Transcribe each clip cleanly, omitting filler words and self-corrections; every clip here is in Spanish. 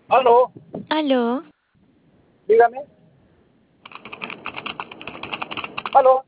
Aló, Aló, dígame. Aló,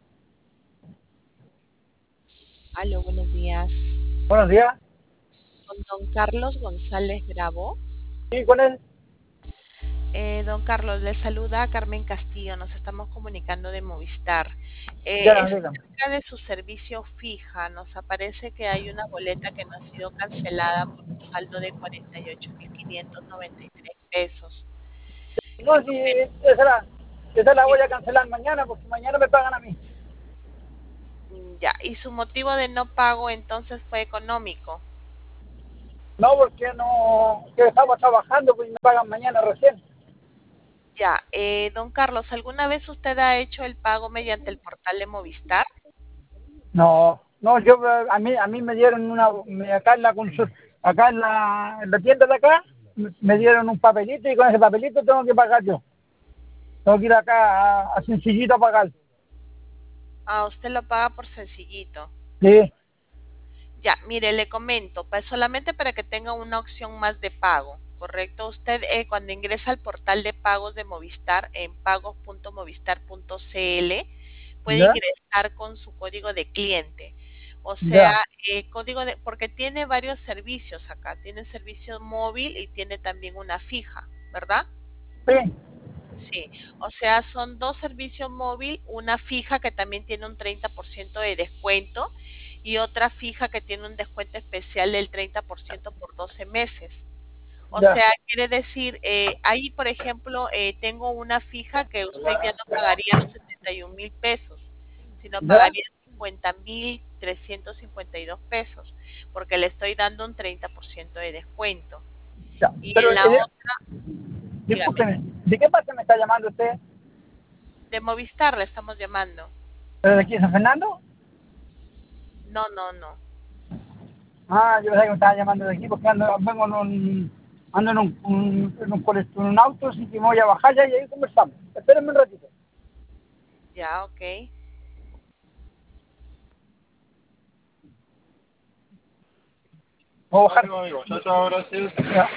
Aló, buenos días. buenos días. Con don Carlos González Bravo. Sí, con él. Don Carlos, le saluda Carmen Castillo. Nos estamos comunicando de Movistar. Ya, Es dígame. acerca de su servicio fija. Nos aparece que hay una boleta que no ha sido cancelada por un saldo de 48.593 pesos. No, Le si comento, esa la voy dime, a cancelar mañana porque mañana me pagan a mí. ya. ¿Y su motivo de no pago entonces fue económico? No, porque no, que estaba trabajando pues y me pagan mañana recién. Ya. Don Carlos, ¿alguna vez usted ha hecho el pago mediante el portal de Movistar? No, no, yo a mí me dieron acá en la acá en la tienda de acá me dieron un papelito y con ese papelito tengo que pagar yo. Tengo que ir acá a Sencillito a pagar. Ah, usted lo paga por sencillito. Sí, Ya, mire, le comento, solamente para que tenga una opción más de pago, ¿correcto? Usted cuando ingresa al portal de pagos de Movistar en pagos.movistar.cl puede ya, ingresar con su código de cliente. O sea, ya, porque tiene varios servicios acá, tiene servicio móvil y tiene también una fija, ¿verdad? sí, Sí, o sea, son dos servicios móvil, una fija que también tiene un 30% de descuento y otra fija que tiene un descuento especial del 30% por 12 meses. O ya, sea, quiere decir, ahí, por ejemplo, tengo una fija que usted ya no pagaría los 71.000 pesos, sino ya, pagaría 50.352 pesos, porque le estoy dando un 30% de descuento. ya. Y Pero en la otra, dígame, discúlpeme, ¿de qué parte me está llamando usted? de Movistar le estamos llamando. ¿Pero de aquí de San Fernando? No, no, no. Ah, yo pensaba que me estaba llamando de aquí porque ando en un auto, así que me voy a bajar ya y ahí conversamos. Espérenme un ratito. Ya, ok. Voy a bajar. Amigo. Chao, chao, gracias. Ya.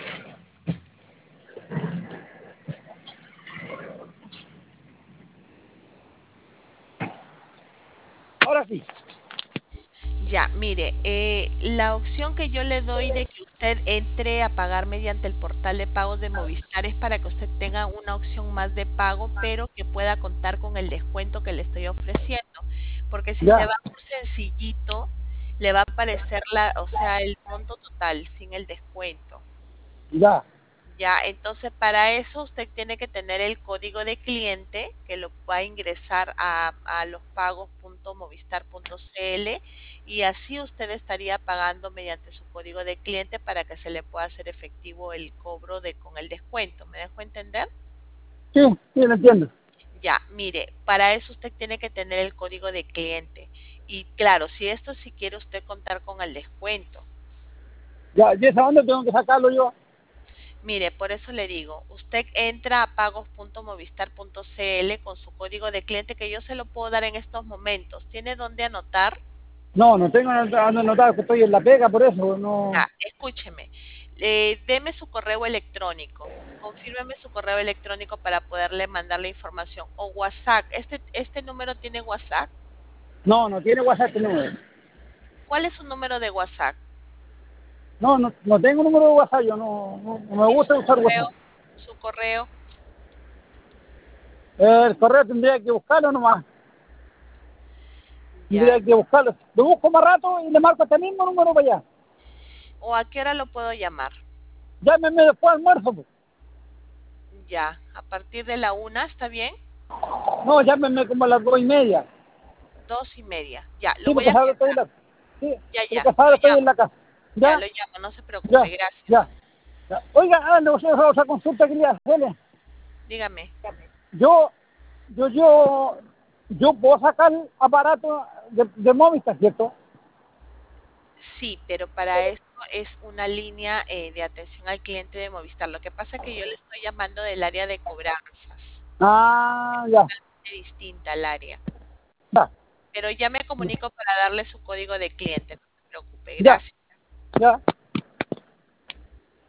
Ahora sí. Ya, mire, la opción que yo le doy de que usted entre a pagar mediante el portal de pagos de Movistar es para que usted tenga una opción más de pago, pero que pueda contar con el descuento que le estoy ofreciendo. Porque si se Ya, va por sencillito, le va a aparecer o sea, el monto total sin el descuento. ya, Ya, entonces para eso usted tiene que tener el código de cliente que lo va a ingresar a lospagos.movistar.cl y así usted estaría pagando mediante su código de cliente para que se le pueda hacer efectivo el cobro con el descuento. ¿Me dejo entender? sí, sí, lo entiendo. Ya, mire, para eso usted tiene que tener el código de cliente. Y claro, si quiere usted contar con el descuento. Ya, ¿y esa dónde tengo que sacarlo yo? Mire, por eso le digo, usted entra a pagos.movistar.cl con su código de cliente que yo se lo puedo dar en estos momentos. ¿Tiene dónde anotar? No, no tengo anotado que estoy en la pega, por eso no. Ya, escúcheme. Deme su correo electrónico. Confírmeme su correo electrónico para poderle mandar la información. O WhatsApp. ¿Este número tiene WhatsApp? No, no tiene WhatsApp este número. ¿Cuál es su número de WhatsApp? No, no, no tengo número de WhatsApp, yo no me ¿Y gusta su usar correo? WhatsApp. ¿Su correo? El correo tendría que buscarlo nomás. Ya. Tendría que buscarlo. Lo busco más rato y le marco este mismo número para allá. ¿O a qué hora lo puedo llamar? Llámeme después del almuerzo, pues. Ya. ¿A partir de la 1, está bien? No, llámeme como a las 2:30. 2:30. Ya, lo Sí, voy porque a ahora estoy agendar. sí, Ya, porque ya, ahora estoy en la casa. ya Ya, lo llamo, no se preocupe, ya, ya, gracias. ya. Oiga, otra consulta que quería hacerle. Dígame. Yo, yo, yo, yo puedo sacar aparato de Movistar, ¿cierto? Sí, pero para esto es una línea de atención al cliente de Movistar. Lo que pasa es que yo le estoy llamando del área de cobranzas. Ah, ya, Es distinta al área. ya, Pero ya me comunico para darle su código de cliente, no se preocupe, ya, gracias. ya.